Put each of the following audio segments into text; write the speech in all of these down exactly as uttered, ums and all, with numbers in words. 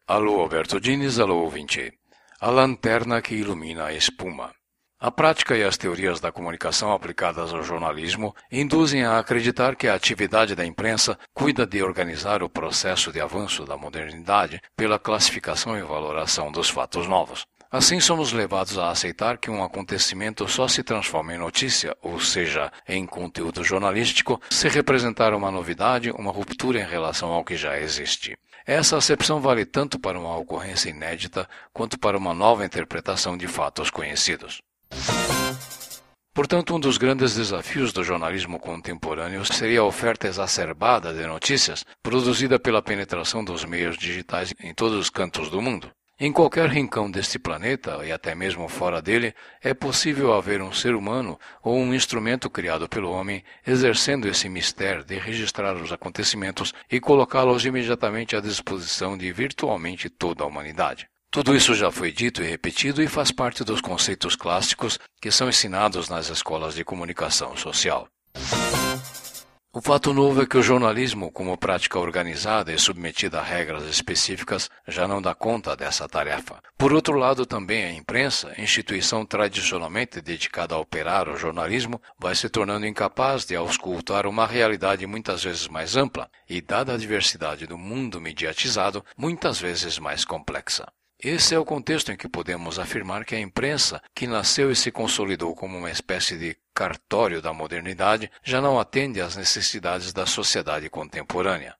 Alô, Alberto Diniz, alô, ouvinte. A lanterna que ilumina a espuma. A prática e as teorias da comunicação aplicadas ao jornalismo induzem a acreditar que a atividade da imprensa cuida de organizar o processo de avanço da modernidade pela classificação e valoração dos fatos novos. Assim, somos levados a aceitar que um acontecimento só se transforma em notícia, ou seja, em conteúdo jornalístico, se representar uma novidade, uma ruptura em relação ao que já existe. Essa acepção vale tanto para uma ocorrência inédita quanto para uma nova interpretação de fatos conhecidos. Portanto, um dos grandes desafios do jornalismo contemporâneo seria a oferta exacerbada de notícias produzida pela penetração dos meios digitais em todos os cantos do mundo. Em qualquer rincão deste planeta, e até mesmo fora dele, é possível haver um ser humano ou um instrumento criado pelo homem exercendo esse mistério de registrar os acontecimentos e colocá-los imediatamente à disposição de virtualmente toda a humanidade. Tudo isso já foi dito e repetido e faz parte dos conceitos clássicos que são ensinados nas escolas de comunicação social. O fato novo é que o jornalismo, como prática organizada e submetida a regras específicas, já não dá conta dessa tarefa. Por outro lado, também a imprensa, instituição tradicionalmente dedicada a operar o jornalismo, vai se tornando incapaz de auscultar uma realidade muitas vezes mais ampla e, dada a diversidade do mundo mediatizado, muitas vezes mais complexa. Esse é o contexto em que podemos afirmar que a imprensa, que nasceu e se consolidou como uma espécie de cartório da modernidade, já não atende às necessidades da sociedade contemporânea.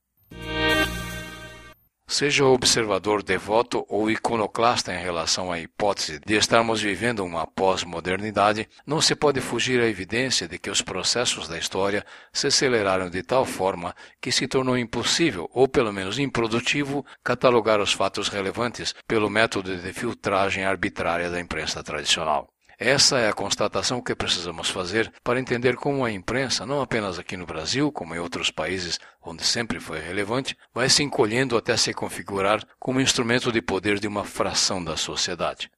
Seja observador devoto ou iconoclasta em relação à hipótese de estarmos vivendo uma pós-modernidade, não se pode fugir à evidência de que os processos da história se aceleraram de tal forma que se tornou impossível, ou pelo menos improdutivo, catalogar os fatos relevantes pelo método de filtragem arbitrária da imprensa tradicional. Essa é a constatação que precisamos fazer para entender como a imprensa, não apenas aqui no Brasil, como em outros países onde sempre foi relevante, vai se encolhendo até se configurar como instrumento de poder de uma fração da sociedade.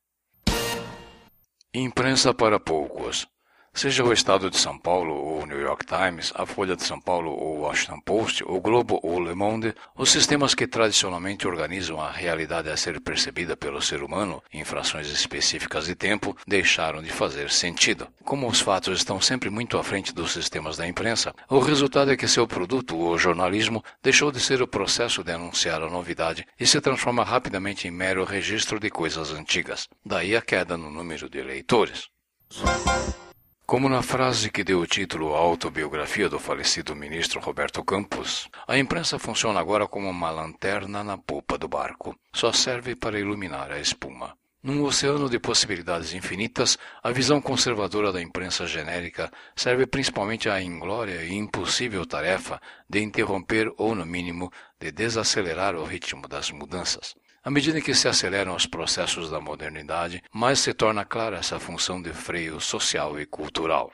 Imprensa para poucos. Seja o Estado de São Paulo ou o New York Times, a Folha de São Paulo ou o Washington Post, o Globo ou o Le Monde, os sistemas que tradicionalmente organizam a realidade a ser percebida pelo ser humano em frações específicas de tempo deixaram de fazer sentido. Como os fatos estão sempre muito à frente dos sistemas da imprensa, o resultado é que seu produto, o jornalismo, deixou de ser o processo de anunciar a novidade e se transforma rapidamente em mero registro de coisas antigas. Daí a queda no número de leitores. Como na frase que deu o título à autobiografia do falecido ministro Roberto Campos, a imprensa funciona agora como uma lanterna na polpa do barco. Só serve para iluminar a espuma. Num oceano de possibilidades infinitas, a visão conservadora da imprensa genérica serve principalmente à inglória e impossível tarefa de interromper ou, no mínimo, de desacelerar o ritmo das mudanças. À medida que se aceleram os processos da modernidade, mais se torna clara essa função de freio social e cultural.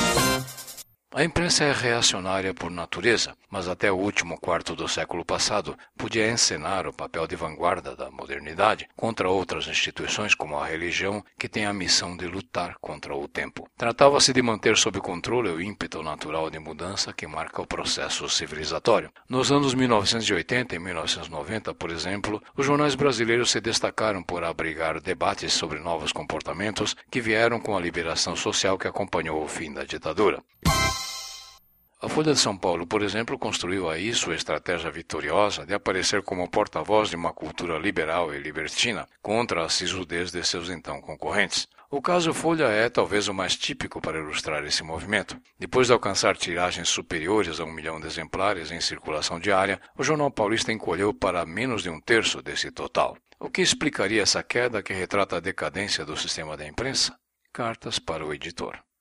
A imprensa é reacionária por natureza, mas até o último quarto do século passado podia encenar o papel de vanguarda da modernidade contra outras instituições como a religião, que tem a missão de lutar contra o tempo. Tratava-se de manter sob controle o ímpeto natural de mudança que marca o processo civilizatório. Nos anos mil novecentos e oitenta e mil novecentos e noventa, por exemplo, os jornais brasileiros se destacaram por abrigar debates sobre novos comportamentos que vieram com a liberação social que acompanhou o fim da ditadura. A Folha de São Paulo, por exemplo, construiu aí sua estratégia vitoriosa de aparecer como porta-voz de uma cultura liberal e libertina contra a sisudez de seus então concorrentes. O caso Folha é talvez o mais típico para ilustrar esse movimento. Depois de alcançar tiragens superiores a um milhão de exemplares em circulação diária, o jornal paulista encolheu para menos de um terço desse total. O que explicaria essa queda que retrata a decadência do sistema da imprensa? Cartas para o editor.